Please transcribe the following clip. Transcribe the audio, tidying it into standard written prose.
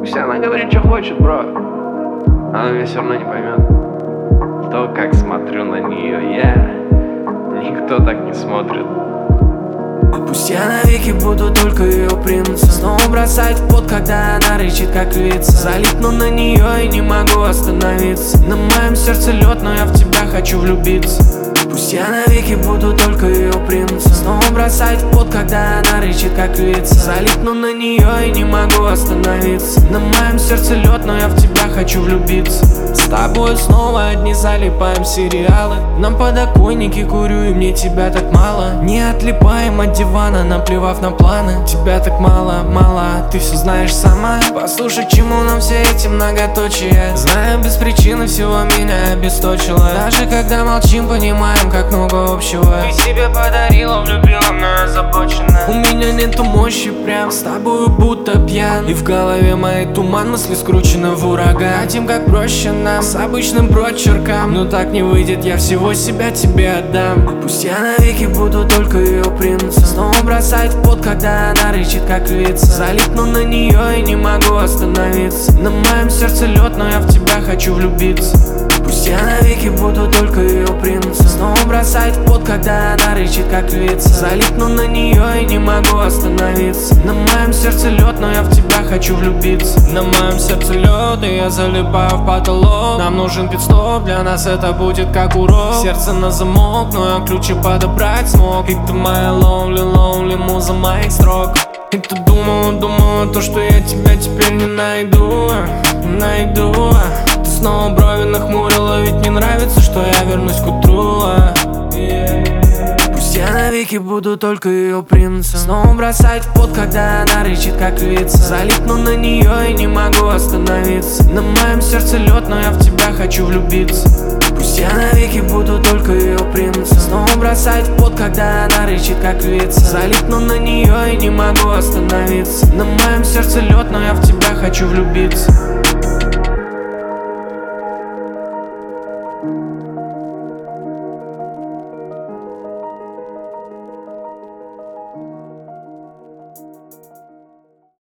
Пусть она говорит, что хочет, бро. Она меня все равно не поймет. То, как смотрю на нее я, никто так не смотрит. Пусть я навеки буду только ее принцем. Снова бросать в пот, когда она рычит, как львица. Залипну на нее и не могу остановиться. На моем сердце лед, но я в тебя хочу влюбиться. Пусть я навеки буду только ее принцем. Снова бросать в пот, когда она рычит, как львица. Залипну на нее и не могу остановиться. На моем сердце лед, но я в тебя хочу влюбиться. С тобой снова одни залипаем сериалы. На подоконнике курю и мне тебя так мало. Не отлипаем от дивана, наплевав на планы. Тебя так мало, мало, ты все знаешь сама. Послушай, чему нам все эти многоточия. Знаю, без причины всего меня обесточило. Даже когда молчим, понимаем, как много общего. Ты себе подарила, влюбила, но озабочена. У меня нету мощи, прям с тобою будто пьян. И в голове моей туман, мысли скручены в ураган. Хотим как проще нам, с обычным прочерком. Но так не выйдет, я всего себя тебе отдам. Пусть я навеки буду только ее принцем. Снова бросать в пот, когда она рычит, как львица. Залипну на нее и не могу остановиться. На моем сердце лед, но я в тебя хочу влюбиться. Пусть я навеки буду только ее принцем. Снова бросать в пот, когда она рычит, как львица. Залипну на нее и не могу остановиться. На моем сердце лед, но я в тебя хочу влюбиться. На моем сердце лед, и я залипаю в потолок. Нам нужен пит-стоп, для нас это будет как урок. Сердце на замок, но я ключи подобрать смог. И ты моя lonely муза моих строк. И ты думала, то, что я тебя теперь не найду. Ты снова брови нахмурила, ведь не нравится, что я вернусь к утру. Пусть я навеки буду только ее принцем. Снова бросать в пот, когда она рычит, как львица. Залипну на нее и не могу остановиться. На моем сердце лед, но я в тебя хочу влюбиться. Пусть я навеки буду только ее принцем. Снова бросать в пот, когда она рычит, как львица. Залипну на нее и не могу остановиться. На моем сердце лед, но я в тебя хочу влюбиться.